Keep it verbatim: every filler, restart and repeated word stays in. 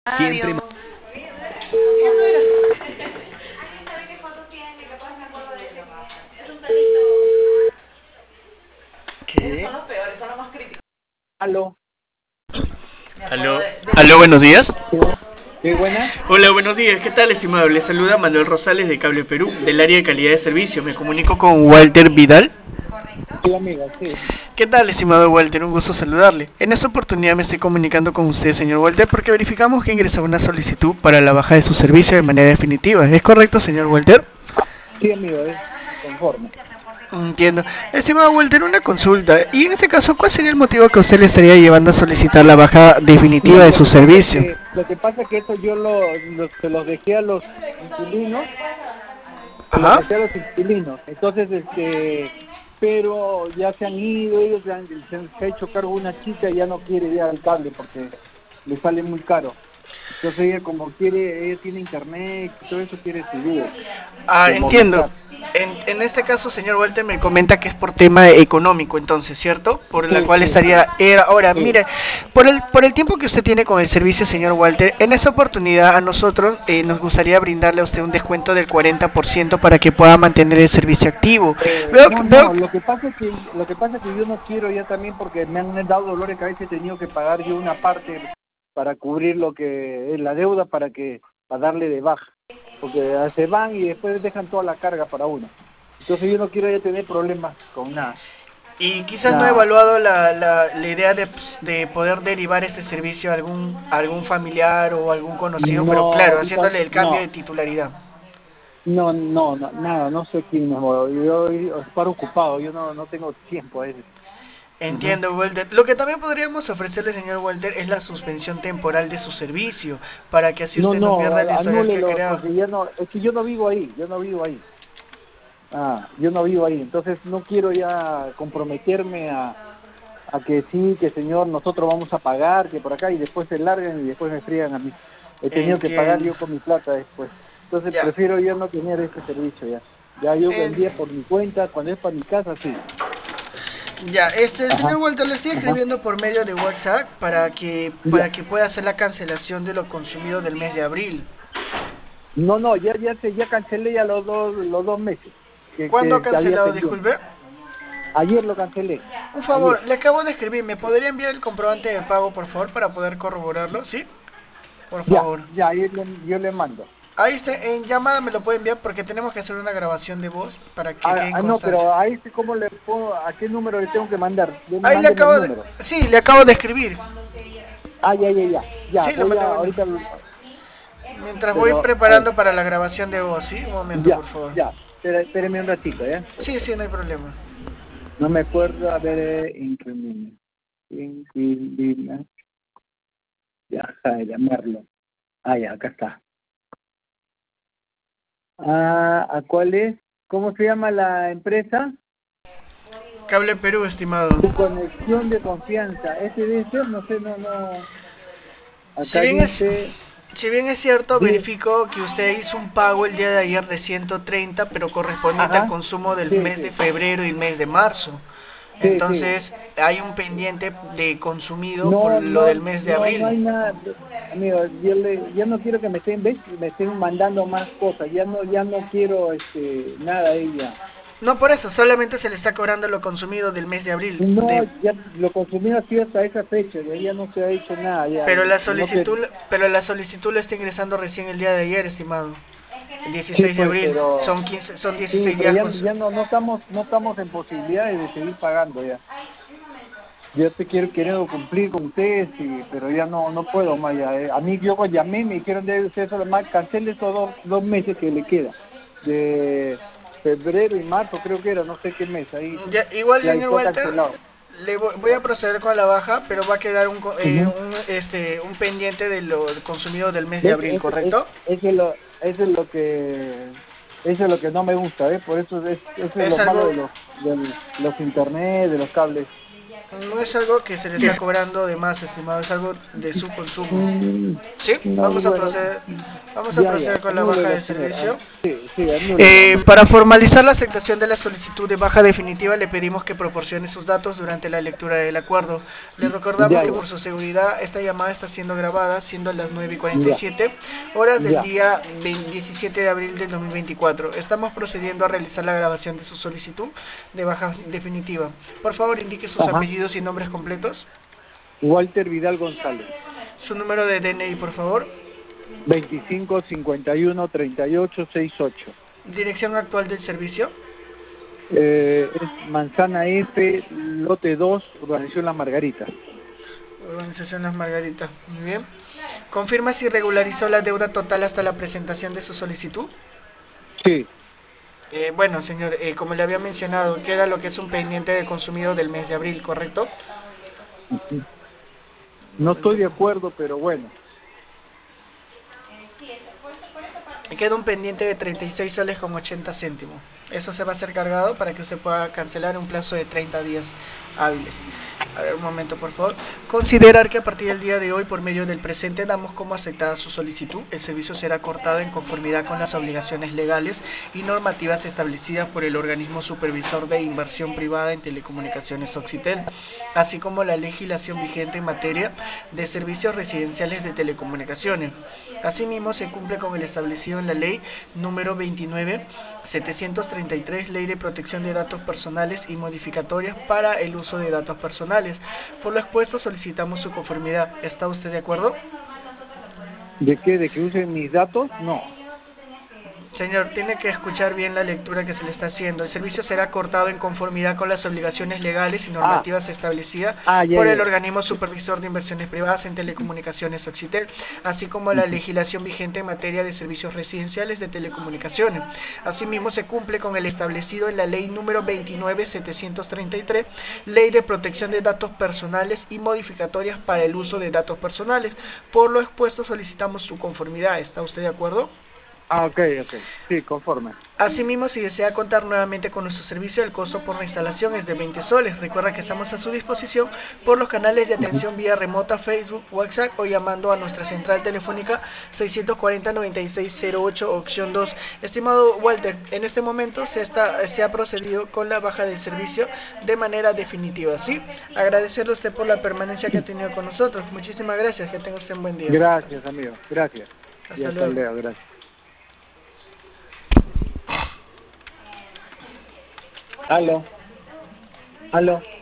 Siempre ma- Adiós. Esos ¿Qué? son los peores, son los más críticos. Aló, Aló. Aló, buenos días. sí, sí, buenas. Hola, buenos días. ¿Qué tal, estimado? Les saluda Manuel Rosales de Cable Perú, del área de calidad de servicio. Me comunico con Walter Vidal. Sí, amiga, sí. ¿Qué tal, estimado Walter? Un gusto saludarle. En esta oportunidad me estoy comunicando con usted, señor Walter, porque verificamos que ingresó una solicitud para la baja de su servicio de manera definitiva. ¿Es correcto, señor Walter? Sí, amigo, es conforme. Entiendo. Estimado Walter, una consulta. Y en este caso, ¿cuál sería el motivo que usted le estaría llevando a solicitar la baja definitiva No, de lo su que pasa es servicio? que, lo que pasa es que eso yo lo, lo- se los dejé a los inquilinos, se los Ajá. dejé a los inquilinos. Entonces, este, pero ya se han ido, ellos se han, se han- se ha hecho cargo una chica y ya no quiere ya el cable porque le sale muy caro. Entonces ella como quiere, ella tiene internet y todo eso quiere seguro Ah, de entiendo. Movistar. En, en este caso, señor Walter me comenta que es por tema económico, entonces, ¿cierto? Por la Sí, cual sí, estaría... Era, ahora, sí. mire, por el, por el tiempo que usted tiene con el servicio, señor Walter, en esta oportunidad a nosotros eh, nos gustaría brindarle a usted un descuento del cuarenta por ciento para que pueda mantener el servicio activo. Eh, Veo, no, veo... no, lo que pasa es que lo que pasa es que yo no quiero ya también porque me han dado dolor de cabeza y he tenido que pagar yo una parte para cubrir lo que es la deuda para que para darle de baja, porque se van y después dejan toda la carga para uno. Entonces yo no quiero ya tener problemas con nada. Y quizás no he Nada. evaluado la, la, la idea de, pues, de poder derivar este servicio a algún, a algún familiar o algún conocido, No, pero claro, ahorita haciéndole el cambio de no. titularidad. No, no, no, nada, no sé quién me mueve. Yo, yo paro ocupado, yo no no tengo tiempo a veces. Ujú. Entiendo, Walter. Lo que también podríamos ofrecerle, señor Walter, es la suspensión temporal de su servicio, para que así No, usted no no, pierda el historial que ha anúlelo creado. porque ya no, es que yo no vivo ahí, yo no vivo ahí. Ah, yo no vivo ahí, entonces no quiero ya comprometerme a, a que sí, que señor, nosotros vamos a pagar, que por acá y después se largan y después me frían a mí. He tenido que pagar Entiendo. yo con mi plata después. Entonces Ya. prefiero ya no tener ese servicio ya. Ya yo En- vendía por mi cuenta, cuando es para mi casa, sí. ya, este señor Ajá, Walter le estoy ajá. escribiendo por medio de WhatsApp para que Ya. para que pueda hacer la cancelación de lo consumido del mes de abril. No, no, ya ya te, ya cancelé ya los dos los dos meses que, ¿Cuándo ha que, que había cancelado, pendiente. disculpe? Ayer lo cancelé, Un ayer. favor, le acabo de escribir, ¿me podría enviar el comprobante de pago, por favor, para poder corroborarlo? ¿Sí? Por Ya, favor. ya, ahí le- yo le mando. Ahí está, en llamada me lo puede enviar porque tenemos que hacer una grabación de voz para que Ah, quede en ah, no, constancia. pero a este, ¿cómo le puedo, a qué número le tengo que mandar? De- Ahí le Mándeme el acabo de... número. Sí, le acabo de escribir. Ah, ya, ya, ya. Ya, Sí, le voy mandé a, bueno. ahorita, Mientras voy pero, a ver, preparando para la grabación de voz, ¿sí? Un momento, ya, por favor. ya. Espera, espéreme un ratito, ¿ya? Sí, sí, no hay problema. No me acuerdo, a ver, eh, inquilino. Inquilino. Ya, a llamarlo. Ah, ya, acá está. Ah, ¿a cuál es? ¿Cómo se llama la empresa? Cable Perú, estimado. Tu conexión de confianza. Ese debe ser, no sé, no, no. Si Acá bien es, dice, si bien es cierto, di- verifico que usted hizo un pago el día de ayer de ciento treinta, pero correspondiente al ajá, consumo del sí, mes de sí, febrero y mes de marzo. sí, sí. Entonces, hay un pendiente de consumido por No, lo no, del mes de no, no abril. hay nada, amigo, yo le, ya no quiero que me estén, ¿ves? Me estén mandando más cosas, ya no, ya no quiero, este, nada ahí ya. No por eso, solamente se le está cobrando lo consumido del mes de abril. No, De, ya lo consumí así hasta esa fecha, de ahí ya no se ha hecho nada, ya, pero la no que, solicitud, pero la solicitud la está ingresando recién el día de ayer, estimado. El sí, dieciséis de pues, abril. pero, Son quince, son sí, dieciséis pero días ya, con ya no, no estamos, no estamos en posibilidades de seguir pagando ya. Yo te quiero, quiero cumplir con ustedes, y, pero ya no, no puedo más ya. eh. A mí yo pues, llamé, me dijeron de ustedes solamente cancele esos dos, dos meses que le queda, de febrero y marzo creo que era, no sé qué mes, ahí Ya, igual, ya señor está Walter, cancelado. le voy, voy a proceder con la baja, pero va a quedar un, co- eh, Ujú. un, este, un pendiente de lo consumido del mes de ¿Ves? abril, Eso es, ¿correcto? eso es lo, eso es lo que, eso es lo que no me gusta, ¿ves? Por eso es, eso es Es lo malo algo, de los, de los internet, de los cables. No es algo que se le está cobrando de más, estimado, es algo de su consumo. Mm, ¿Sí? no, Vamos a bueno, proceder, vamos a ya, ya, proceder con la baja anúlela, de señor. servicio. Ah, sí, sí, anúlela, Eh, anúlela. para formalizar la aceptación de la solicitud de baja definitiva, le pedimos que proporcione sus datos durante la lectura del acuerdo. Le recordamos Ya, que ya, por su seguridad esta llamada está siendo grabada, siendo las nueve y cuarenta y ya, siete horas del ya. día diecisiete de abril del dos mil veinticuatro. Estamos procediendo a realizar la grabación de su solicitud de baja definitiva. Por favor, indique sus Ajá. apellidos y nombres completos. Walter Vidal González. Su número de D N I, por favor. veinticinco cincuenta y uno treinta y ocho sesenta y ocho. Dirección actual del servicio. Eh, es Manzana F, lote dos, Urbanización La Margarita. Organización Las Margaritas. Muy bien. ¿Confirma si regularizó la deuda total hasta la presentación de su solicitud? Sí. Eh, bueno, señor, eh, como le había mencionado, queda lo que es un pendiente de consumido del mes de abril, ¿correcto? No estoy de acuerdo, pero bueno. Queda un pendiente de treinta y seis soles con ochenta céntimos. Eso se va a ser cargado para que usted pueda cancelar en un plazo de treinta días hábiles. A ver, un momento, por favor. Considerar que a partir del día de hoy, por medio del presente, damos como aceptada su solicitud. El servicio será cortado en conformidad con las obligaciones legales y normativas establecidas por el organismo supervisor de inversión privada en telecomunicaciones Oxitel, así como la legislación vigente en materia de servicios residenciales de telecomunicaciones. Asimismo, se cumple con el establecido en la ley número veintinueve mil setecientos treinta y tres, Ley de Protección de Datos Personales y modificatorias para el uso de datos personales. Por lo expuesto, solicitamos su conformidad. ¿Está usted de acuerdo? ¿De qué? ¿De que usen mis datos? No. Señor, tiene que escuchar bien la lectura que se le está haciendo. El servicio será cortado en conformidad con las obligaciones legales y Ah, normativas establecidas ah, ya, por ya, el ya. organismo supervisor de inversiones privadas en telecomunicaciones Oxitel, así como la legislación vigente en materia de servicios residenciales de telecomunicaciones. Asimismo, se cumple con el establecido en la ley número veintinueve mil setecientos treinta y tres, Ley de Protección de Datos Personales y modificatorias para el uso de datos personales. Por lo expuesto, solicitamos su conformidad. ¿Está usted de acuerdo? Ah, ok, ok. Sí, conforme. Asimismo, si desea contar nuevamente con nuestro servicio, el costo por la instalación es de veinte soles. Recuerda que estamos a su disposición por los canales de atención vía remota, Facebook, WhatsApp o llamando a nuestra central telefónica seiscientos cuarenta, noventa y seis cero ocho, opción dos. Estimado Walter, en este momento se, está, se ha procedido con la baja del servicio de manera definitiva, ¿sí? Agradecerle a usted por la permanencia que ha tenido con nosotros. Muchísimas gracias, que tenga usted un buen día. Gracias, amigo. Gracias. Y Hasta hasta luego. luego, gracias. Aló. Aló.